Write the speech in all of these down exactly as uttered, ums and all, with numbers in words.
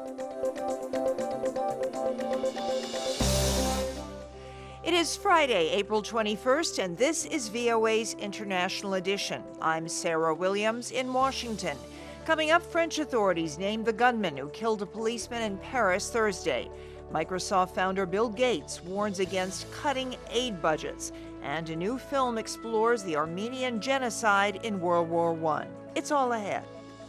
It is Friday, April twenty-first, and this is V O A's International Edition. I'm Sarah Williams in Washington. Coming up, French authorities named the gunman who killed a policeman in Paris Thursday. Microsoft founder Bill Gates warns against cutting aid budgets. And a new film explores the Armenian genocide in World War One. It's all ahead.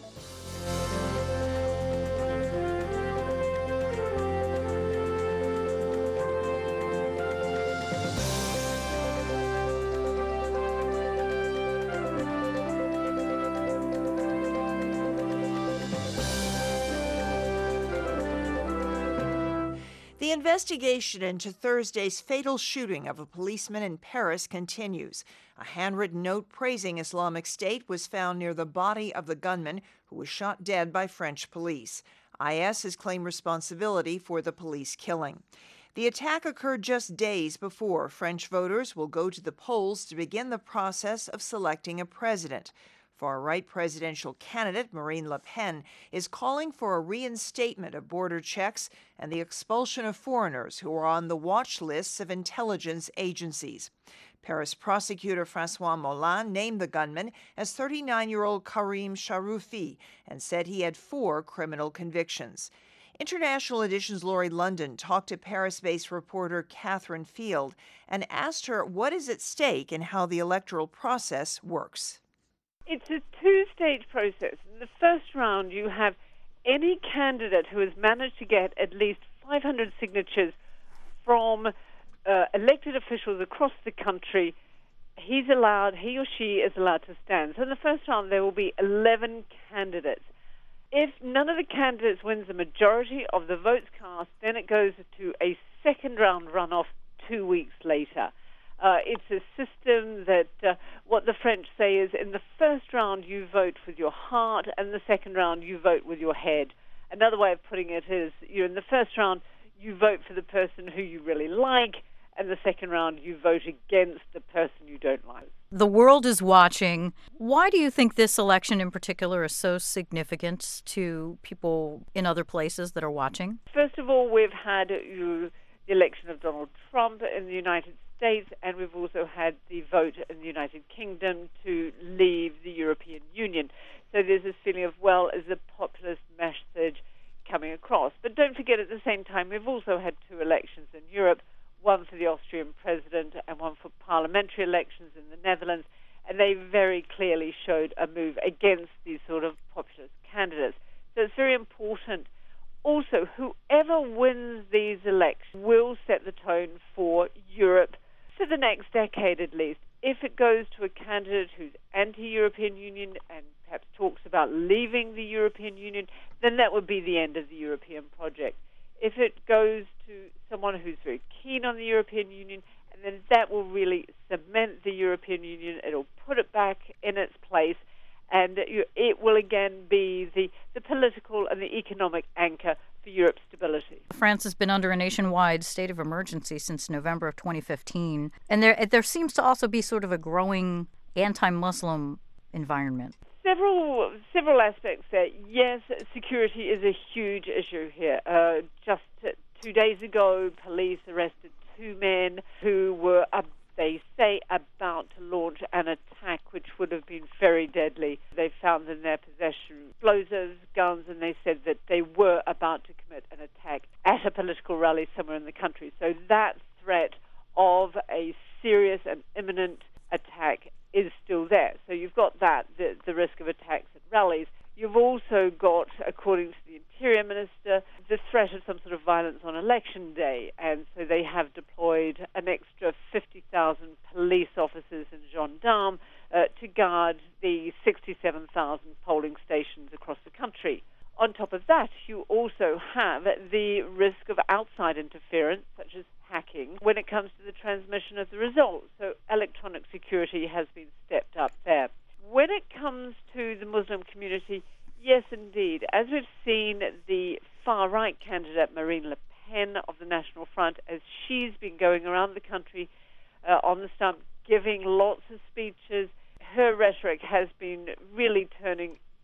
The investigation into Thursday's fatal shooting of a policeman in Paris continues. A handwritten note praising Islamic State was found near the body of the gunman who was shot dead by French police. I S has claimed responsibility for the police killing. The attack occurred just days before French voters will go to the polls to begin the process of selecting a president. Far-right presidential candidate Marine Le Pen is calling for a reinstatement of border checks and the expulsion of foreigners who are on the watch lists of intelligence agencies. Paris prosecutor François Molin named the gunman as thirty-nine-year-old Karim Sharoufi and said he had four criminal convictions. International Edition's Laurie London talked to Paris-based reporter Catherine Field and asked her what is at stake and how the electoral process works. It's a two-stage process. In the first round, you have any candidate who has managed to get at least five hundred signatures from uh, elected officials across the country. He's allowed, he or she is allowed to stand. So in the first round, there will be eleven candidates. If none of the candidates wins the majority of the votes cast, then it goes to a second round runoff two weeks later. Uh, it's a system that uh, what the French say is in the first round you vote with your heart and the second round you vote with your head. Another way of putting it is you in the first round you vote for the person who you really like and the second round you vote against the person you don't like. The world is watching. Why do you think this election in particular is so significant to people in other places that are watching? First of all, we've had uh, the election of Donald Trump in the United States. States, and we've also had the vote in the United Kingdom to leave the European Union. So there's this feeling of, well, is a populist message coming across? But don't forget, at the same time, we've also had two elections in Europe, one for the Austrian president and one for parliamentary elections in the Netherlands, and they very clearly showed a move against these sort of populist candidates. So it's very important. Also, whoever wins these elections will set the tone for Europe for the next decade at least. If it goes to a candidate who's anti-European Union and perhaps talks about leaving the European Union, then that would be the end of the European project. If it goes to someone who's very keen on the European Union, and then that will really cement the European Union, it'll put it back in its place, and it will again be the, the political and the economic anchor for Europe's stability. France has been under a nationwide state of emergency since November of twenty fifteen, and there there seems to also be sort of a growing anti-Muslim environment. Several several aspects there. Yes, security is a huge issue here. Uh, just two days ago, police arrested two men who were up. They say about to launch an attack which would have been very deadly. They found in their possession explosives, guns, and they said that they were about to commit an attack at a political rally somewhere in the country. So that threat of a serious and imminent attack is still there. So you've got that, the, the risk of attacks at rallies. You've also got, according to the Interior Minister, the threat of some sort of violence on Election Day. And so they have deployed an extra fifty thousand police officers and gendarmes uh, to guard the sixty-seven thousand polling stations across the country. On top of that, you also have the risk of outside interference, such as hacking, when it comes to the transmission of the results. So electronic security has been stepped up there. When it comes to the Muslim community, yes, indeed. As we've seen, the far-right candidate, Marine Le Pen of the National Front, as she's been going around the country uh, on the stump, giving lots of speeches, her rhetoric has been really turning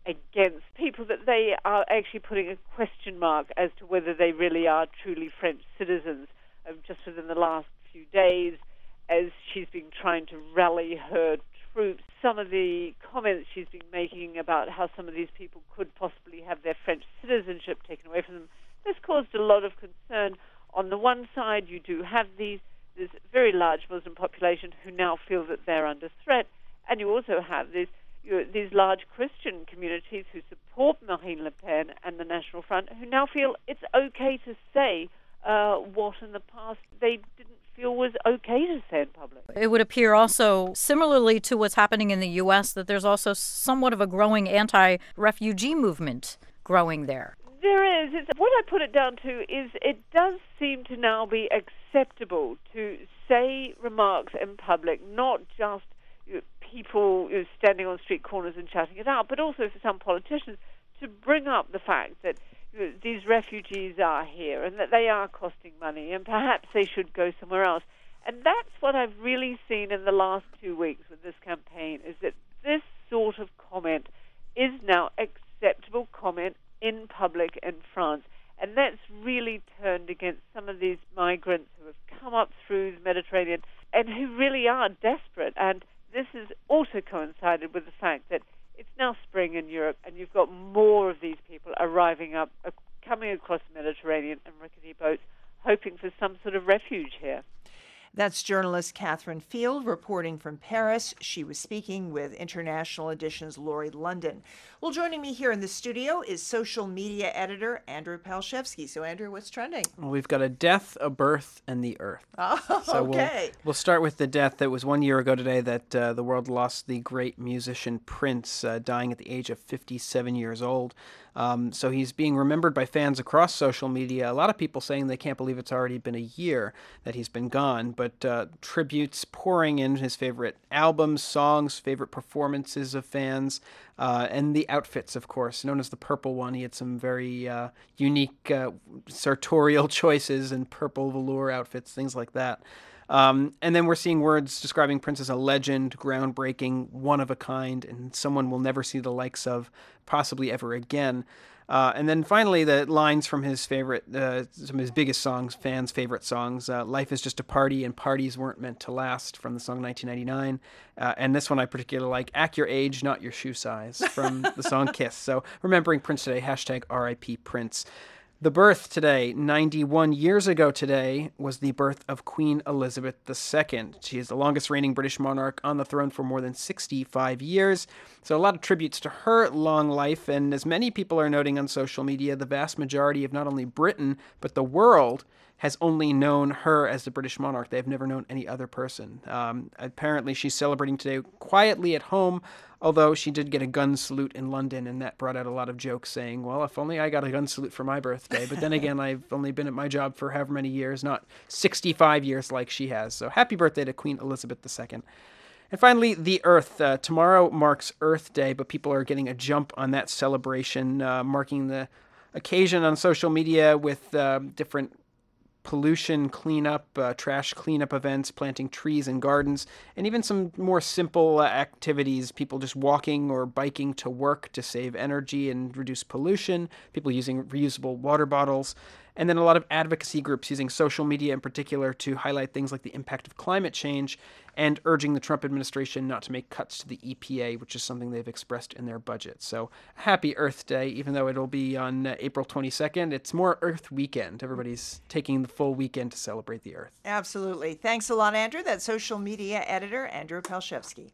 against people that they are actually putting a question mark as to whether they really are truly French citizens. Uh, just within the last few days, as she's been trying to rally her troops, some of the comments she's been making about how some of these people could possibly have their French citizenship taken away from them, has caused a lot of concern. On the one side, you do have these this very large Muslim population who now feel that they're under threat, and you also have this You know, these large Christian communities who support Marine Le Pen and the National Front, who now feel it's okay to say uh, what in the past they didn't feel was okay to say in public. It would appear also, similarly to what's happening in the U S, that there's also somewhat of a growing anti-refugee movement growing there. There is. It's, what I put it down to is it does seem to now be acceptable to say remarks in public, not just you know, people you know, standing on street corners and shouting it out, but also for some politicians to bring up the fact that you know, these refugees are here and that they are costing money and perhaps they should go somewhere else. And that's what I've really seen in the last two weeks with this campaign, is that this sort of comment is now acceptable comment in public in France. And that's really turned against some of these migrants who have come up through the Mediterranean and who really are desperate. And this has also coincided with the fact that it's now spring in Europe and you've got more of these people arriving up, uh, coming across the Mediterranean in rickety boats, hoping for some sort of refuge here. That's journalist Catherine Field reporting from Paris. She was speaking with International Edition's Laurie London. Well, joining me here in the studio is social media editor Andrew Palshevsky. So, Andrew, what's trending? Well, we've got a death, a birth, and the earth. Oh, so okay. We'll, we'll start with the death. It was one year ago today that uh, the world lost the great musician Prince, uh, dying at the age of fifty-seven years old. Um, so he's being remembered by fans across social media. A lot of people saying they can't believe it's already been a year that he's been gone, but uh, tributes pouring in his favorite albums, songs, favorite performances of fans, uh, and the outfits, of course, known as the Purple One. He had some very uh, unique uh, sartorial choices and purple velour outfits, things like that. Um, and then we're seeing words describing Prince as a legend, groundbreaking, one of a kind, and someone we'll never see the likes of, possibly ever again. Uh, and then finally, the lines from his favorite, uh, some of his biggest songs, fans' favorite songs, uh, Life is Just a Party and Parties Weren't Meant to Last, from the song nineteen ninety-nine. Uh, and this one I particularly like, Act Your Age, Not Your Shoe Size, from the song Kiss. So remembering Prince today, hashtag R I P Prince. The birth today, ninety-one years ago today, was the birth of Queen Elizabeth the Second. She is the longest reigning British monarch on the throne for more than sixty-five years. So a lot of tributes to her long life. And as many people are noting on social media, the vast majority of not only Britain, but the world has only known her as the British monarch. They've never known any other person. Um, apparently, she's celebrating today quietly at home, although she did get a gun salute in London, and that brought out a lot of jokes saying, well, if only I got a gun salute for my birthday. But then again, I've only been at my job for however many years, not sixty-five years like she has. So happy birthday to Queen Elizabeth the Second. And finally, the Earth. Uh, tomorrow marks Earth Day, but people are getting a jump on that celebration, uh, marking the occasion on social media with uh, different pollution cleanup, uh, trash cleanup events, planting trees in gardens, and even some more simple uh, activities, people just walking or biking to work to save energy and reduce pollution, people using reusable water bottles, and then a lot of advocacy groups using social media in particular to highlight things like the impact of climate change and urging the Trump administration not to make cuts to the E P A, which is something they've expressed in their budget. So happy Earth Day, even though it'll be on uh, April twenty-second. It's more Earth Weekend. Everybody's taking the full weekend to celebrate the Earth. Absolutely. Thanks a lot, Andrew. That's social media editor Andrew Palshevsky.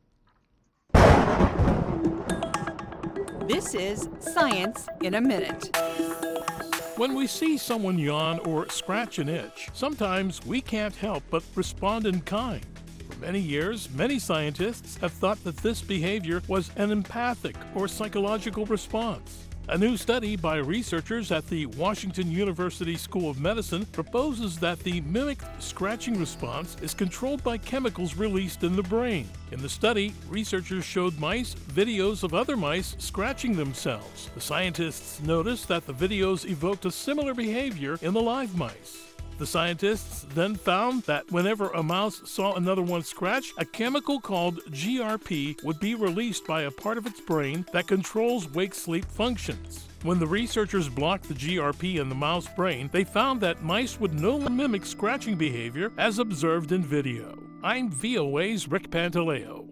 This is Science in a Minute. When we see someone yawn or scratch an itch, sometimes we can't help but respond in kind. For many years, many scientists have thought that this behavior was an empathic or psychological response. A new study by researchers at the Washington University School of Medicine proposes that the mimicked scratching response is controlled by chemicals released in the brain. In the study, researchers showed mice videos of other mice scratching themselves. The scientists noticed that the videos evoked a similar behavior in the live mice. The scientists then found that whenever a mouse saw another one scratch, a chemical called G R P would be released by a part of its brain that controls wake-sleep functions. When the researchers blocked the G R P in the mouse brain, they found that mice would no longer mimic scratching behavior as observed in video. I'm V O A's Rick Pantaleo.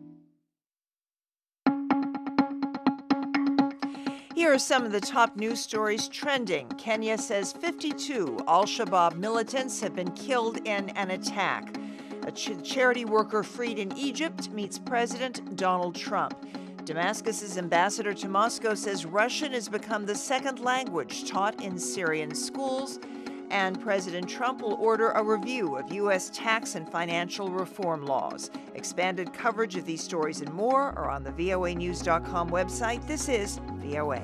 Here are some of the top news stories trending. Kenya says fifty-two al-Shabaab militants have been killed in an attack. A ch- charity worker freed in Egypt meets President Donald Trump. Damascus's ambassador to Moscow says Russian has become the second language taught in Syrian schools. And President Trump will order a review of U S tax and financial reform laws. Expanded coverage of these stories and more are on the V O A news dot com website. This is V O A.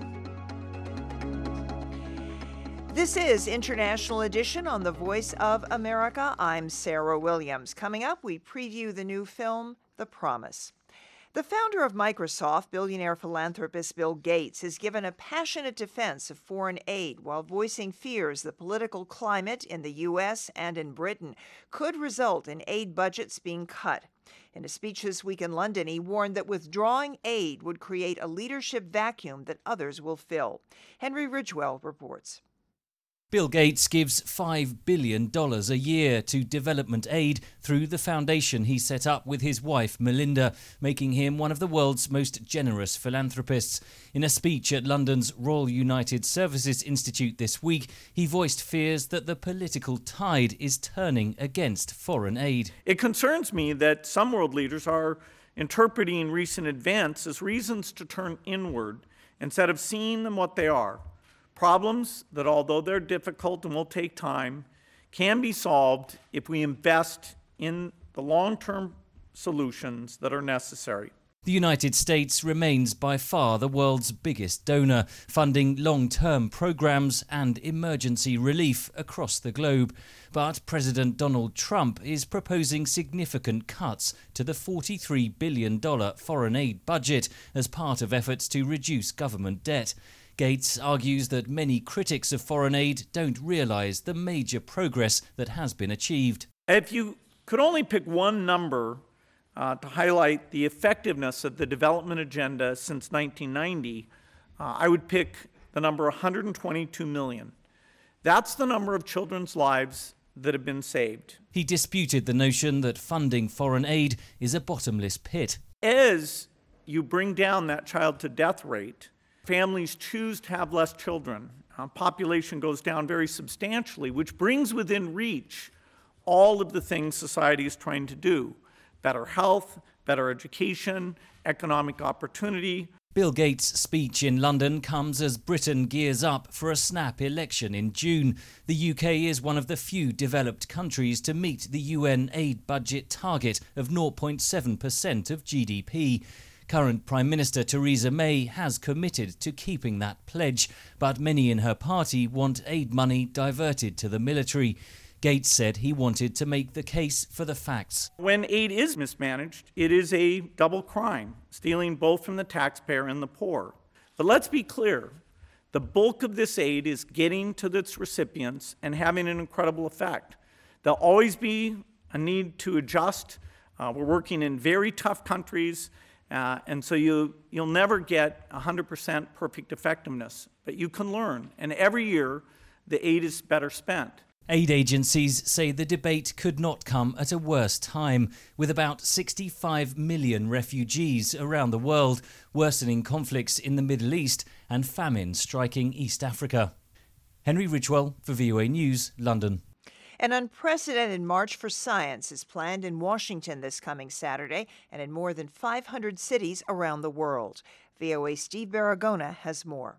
This is International Edition on the Voice of America. I'm Sarah Williams. Coming up, we preview the new film, The Promise. The founder of Microsoft, billionaire philanthropist Bill Gates, has given a passionate defense of foreign aid while voicing fears the political climate in the U S and in Britain could result in aid budgets being cut. In a speech this week in London, he warned that withdrawing aid would create a leadership vacuum that others will fill. Henry Ridgwell reports. Bill Gates gives five billion dollars a year to development aid through the foundation he set up with his wife Melinda, making him one of the world's most generous philanthropists. In a speech at London's Royal United Services Institute this week, he voiced fears that the political tide is turning against foreign aid. It concerns me that some world leaders are interpreting recent events as reasons to turn inward instead of seeing them what they are. Problems that, although they're difficult and will take time, can be solved if we invest in the long-term solutions that are necessary. The United States remains by far the world's biggest donor, funding long-term programs and emergency relief across the globe. But President Donald Trump is proposing significant cuts to the forty-three billion dollars foreign aid budget as part of efforts to reduce government debt. Gates argues that many critics of foreign aid don't realise the major progress that has been achieved. If you could only pick one number uh, to highlight the effectiveness of the development agenda since nineteen ninety, uh, I would pick the number one hundred twenty-two million. That's the number of children's lives that have been saved. He disputed the notion that funding foreign aid is a bottomless pit. As you bring down that child-to-death rate, families choose to have less children. Uh, population goes down very substantially, which brings within reach all of the things society is trying to do. Better health, better education, economic opportunity. Bill Gates' speech in London comes as Britain gears up for a snap election in June. The U K is one of the few developed countries to meet the U N aid budget target of zero point seven percent of G D P. Current Prime Minister Theresa May has committed to keeping that pledge, but many in her party want aid money diverted to the military. Gates said he wanted to make the case for the facts. When aid is mismanaged, it is a double crime, stealing both from the taxpayer and the poor. But let's be clear, the bulk of this aid is getting to its recipients and having an incredible effect. There'll always be a need to adjust. Uh, we're working in very tough countries. Uh, and so you, you'll never get one hundred percent perfect effectiveness, but you can learn. And every year, the aid is better spent. Aid agencies say the debate could not come at a worse time, with about sixty-five million refugees around the world, worsening conflicts in the Middle East and famine striking East Africa. Henry Ridgwell for V O A News, London. An unprecedented March for Science is planned in Washington this coming Saturday and in more than five hundred cities around the world. V O A's Steve Baragona has more.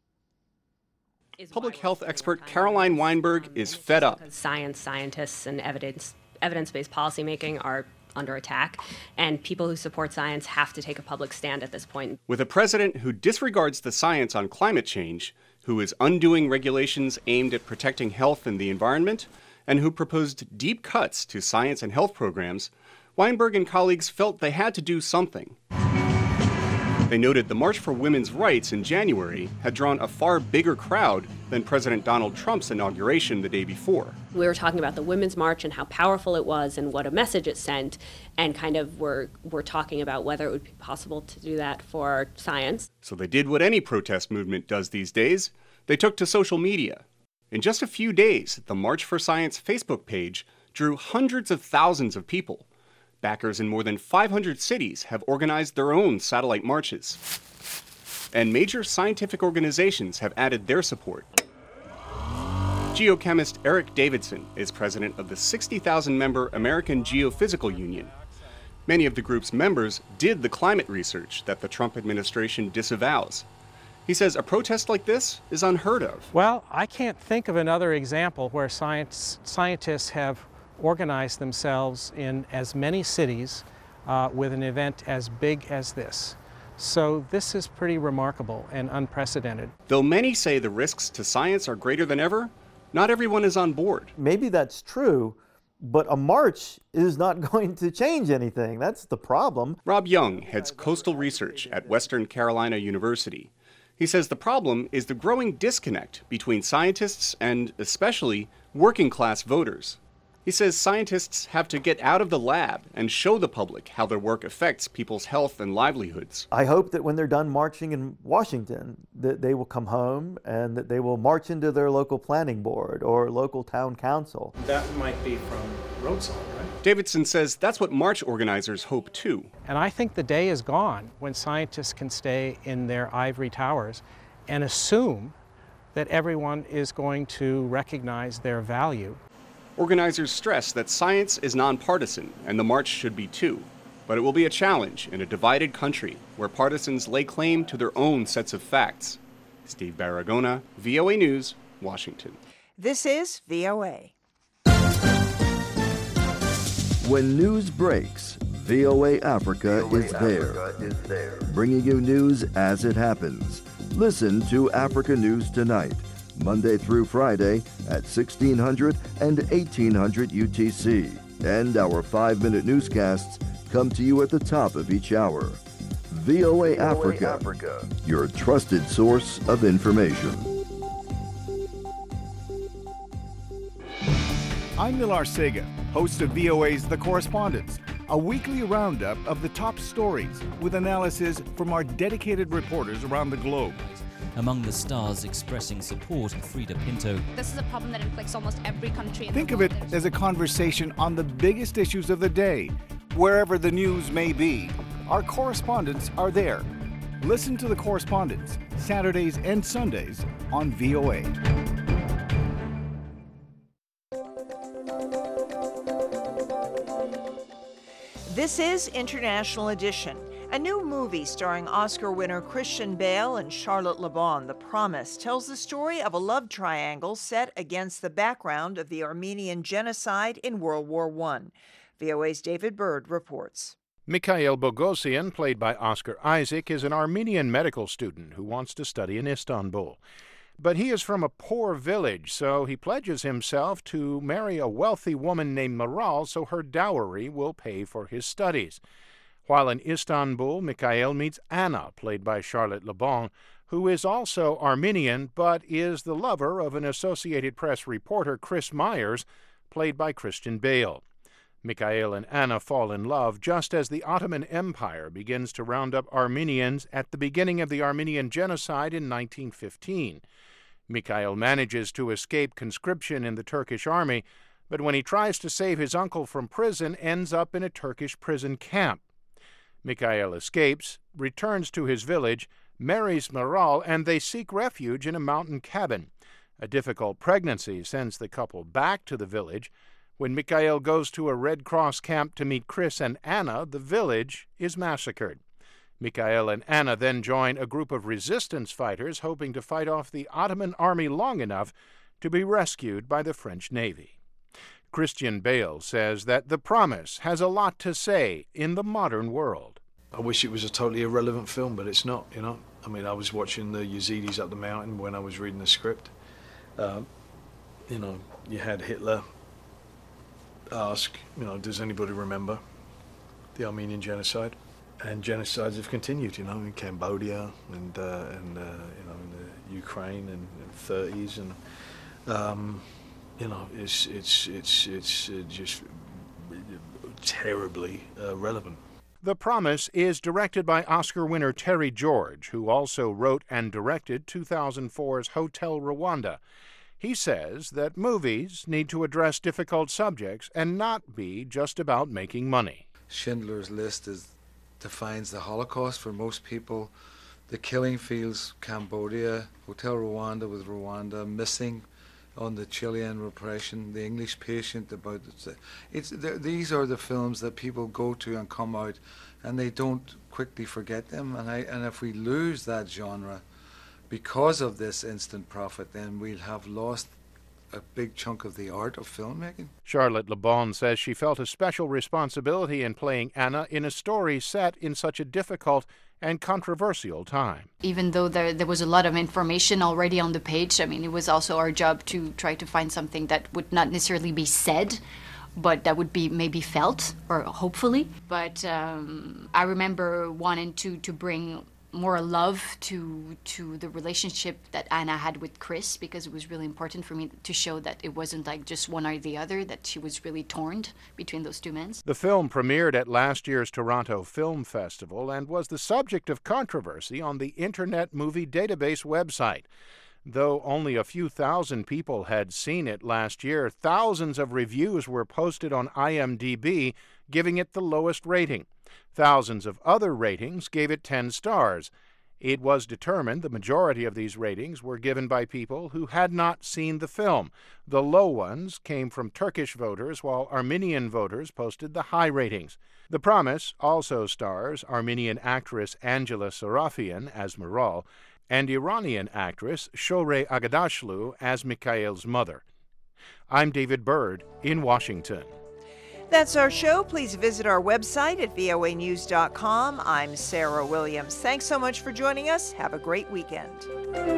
Public health expert Caroline Weinberg is fed up. Science, scientists, and evidence, evidence-based policymaking are under attack, and people who support science have to take a public stand at this point. With a president who disregards the science on climate change, who is undoing regulations aimed at protecting health and the environment, and who proposed deep cuts to science and health programs, Weinberg and colleagues felt they had to do something. They noted the March for Women's Rights in January had drawn a far bigger crowd than President Donald Trump's inauguration the day before. We were talking about the Women's March and how powerful it was and what a message it sent, and kind of were, were talking about whether it would be possible to do that for science. So they did what any protest movement does these days. They took to social media. In just a few days, the March for Science Facebook page drew hundreds of thousands of people. Backers in more than five hundred cities have organized their own satellite marches. And major scientific organizations have added their support. Geochemist Eric Davidson is president of the sixty thousand member American Geophysical Union. Many of the group's members did the climate research that the Trump administration disavows. He says a protest like this is unheard of. Well, I can't think of another example where science, scientists have organized themselves in as many cities uh, with an event as big as this. So this is pretty remarkable and unprecedented. Though many say the risks to science are greater than ever, not everyone is on board. Maybe that's true, but a march is not going to change anything. That's the problem. Rob Young heads coastal research at Western Carolina University. He says the problem is the growing disconnect between scientists and, especially, working-class voters. He says scientists have to get out of the lab and show the public how their work affects people's health and livelihoods. I hope that when they're done marching in Washington, that they will come home and that they will march into their local planning board or local town council. That might be from Road Song, right? Davidson says that's what march organizers hope too. And I think the day is gone when scientists can stay in their ivory towers and assume that everyone is going to recognize their value. Organizers stress that science is nonpartisan, and the march should be too. But it will be a challenge in a divided country where partisans lay claim to their own sets of facts. Steve Baragona, V O A News, Washington. This is V O A. When news breaks, V O A Africa, V O A is, Africa there, is there, bringing you news as it happens. Listen to Africa News Tonight, Monday through Friday at sixteen hundred and eighteen hundred U T C. And our five-minute newscasts come to you at the top of each hour. V O A, V O A Africa, Africa, your trusted source of information. I'm Nilar Sega, host of V O A's The Correspondents, a weekly roundup of the top stories with analysis from our dedicated reporters around the globe. Among the stars expressing support, Frida Pinto. This is a problem that inflicts almost every country in Think the of world. it as a conversation on the biggest issues of the day, wherever the news may be. Our correspondents are there. Listen to The Correspondents, Saturdays and Sundays on V O A. This is International Edition. A new movie starring Oscar winner Christian Bale and Charlotte Le Bon, The Promise, tells the story of a love triangle set against the background of the Armenian genocide in World War One. V O A's David Byrd reports. Mikhail Bogosian, played by Oscar Isaac, is an Armenian medical student who wants to study in Istanbul. But he is from a poor village, so he pledges himself to marry a wealthy woman named Maral so her dowry will pay for his studies. While in Istanbul, Mikhail meets Anna, played by Charlotte Le Bon, who is also Armenian but is the lover of an Associated Press reporter, Chris Myers, played by Christian Bale. Mikhail and Anna fall in love just as the Ottoman Empire begins to round up Armenians at the beginning of the Armenian Genocide in nineteen fifteen. Mikhail manages to escape conscription in the Turkish army, but when he tries to save his uncle from prison, ends up in a Turkish prison camp. Mikhail escapes, returns to his village, marries Maral, and they seek refuge in a mountain cabin. A difficult pregnancy sends the couple back to the village. When Mikhail goes to a Red Cross camp to meet Chris and Anna, the village is massacred. Mikhail and Anna then join a group of resistance fighters hoping to fight off the Ottoman army long enough to be rescued by the French Navy. Christian Bale says that The Promise has a lot to say in the modern world. I wish it was a totally irrelevant film, but it's not, you know. I mean, I was watching the Yazidis up the mountain when I was reading the script. Uh, you know, you had Hitler ask, you know, does anybody remember the Armenian genocide? and genocides have continued, you know, in Cambodia and, uh, and uh, you know, in the Ukraine in the thirties, and um, you know, it's it's it's it's uh, just terribly uh, relevant. The Promise is directed by Oscar winner Terry George, who also wrote and directed two thousand four's Hotel Rwanda. He says that movies need to address difficult subjects and not be just about making money. Schindler's List is, defines the Holocaust for most people. The Killing Fields, Cambodia, Hotel Rwanda with Rwanda, Missing on the Chilean repression, The English Patient, about the, it's these are the films that people go to and come out, and they don't quickly forget them. And I and if we lose that genre because of this instant profit, then we'll have lost a big chunk of the art of filmmaking. Charlotte Le Bon says she felt a special responsibility in playing Anna in a story set in such a difficult and controversial time. Even though there, there was a lot of information already on the page, I mean, it was also our job to try to find something that would not necessarily be said, but that would be maybe felt, or hopefully. But um, I remember wanting to, to bring more love to to the relationship that Anna had with Chris, because it was really important for me to show that it wasn't like just one or the other, that she was really torn between those two men. The film premiered at last year's Toronto Film Festival and was the subject of controversy on the Internet Movie Database website. Though only a few thousand people had seen it last year, thousands of reviews were posted on I M D B, giving it the lowest rating. Thousands of other ratings gave it ten stars. It was determined the majority of these ratings were given by people who had not seen the film. The low ones came from Turkish voters, while Armenian voters posted the high ratings. The Promise also stars Armenian actress Angela Sarafian as Miral and Iranian actress Shohreh Aghdashloo as Mikhail's mother. I'm David Byrd in Washington. That's our show. Please visit our website at V O A news dot com. I'm Sarah Williams. Thanks so much for joining us. Have a great weekend.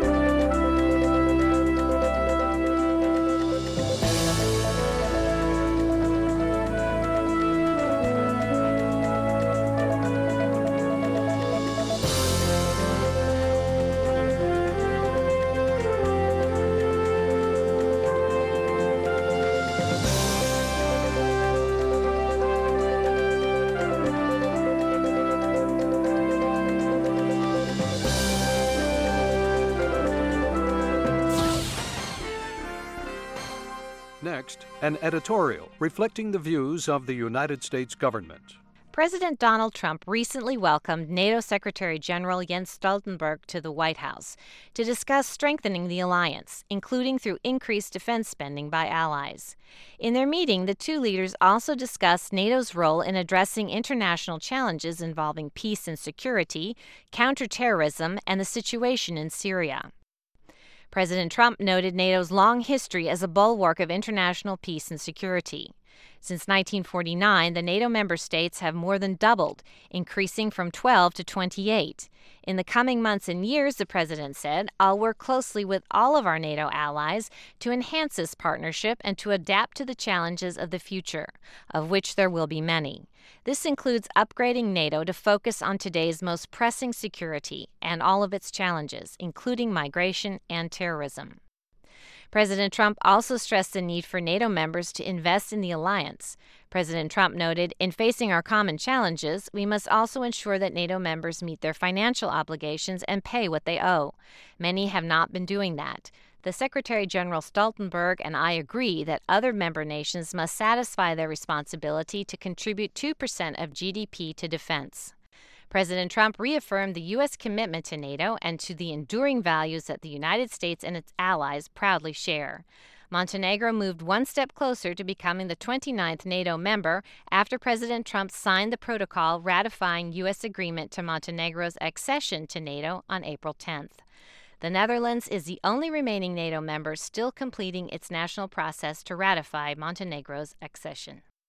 Next, an editorial reflecting the views of the United States government. President Donald Trump recently welcomed NATO Secretary General Jens Stoltenberg to the White House to discuss strengthening the alliance, including through increased defense spending by allies. In their meeting, the two leaders also discussed NATO's role in addressing international challenges involving peace and security, counterterrorism, and the situation in Syria. President Trump noted NATO's long history as a bulwark of international peace and security. Since nineteen forty-nine, the NATO member states have more than doubled, increasing from twelve to twenty-eight. In the coming months and years, the president said, I'll work closely with all of our NATO allies to enhance this partnership and to adapt to the challenges of the future, of which there will be many. This includes upgrading NATO to focus on today's most pressing security and all of its challenges, including migration and terrorism. President Trump also stressed the need for NATO members to invest in the alliance. President Trump noted, in facing our common challenges, we must also ensure that NATO members meet their financial obligations and pay what they owe. Many have not been doing that. The Secretary General Stoltenberg and I agree that other member nations must satisfy their responsibility to contribute two percent of G D P to defense. President Trump reaffirmed the U S commitment to NATO and to the enduring values that the United States and its allies proudly share. Montenegro moved one step closer to becoming the twenty-ninth NATO member after President Trump signed the protocol ratifying U S agreement to Montenegro's accession to NATO on April tenth. The Netherlands is the only remaining NATO member still completing its national process to ratify Montenegro's accession.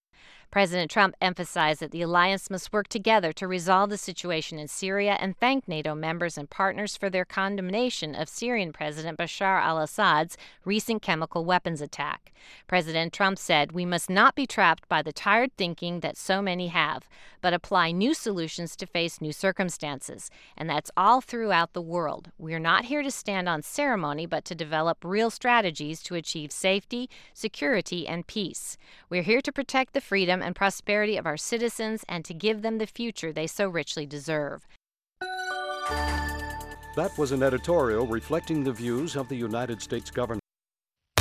President Trump emphasized that the alliance must work together to resolve the situation in Syria and thanked NATO members and partners for their condemnation of Syrian President Bashar al-Assad's recent chemical weapons attack. President Trump said, "We must not be trapped by the tired thinking that so many have, but apply new solutions to face new circumstances. And that's all throughout the world. We are not here to stand on ceremony, but to develop real strategies to achieve safety, security, and peace. We're here to protect the freedom and prosperity of our citizens and to give them the future they so richly deserve." That was an editorial reflecting the views of the United States government.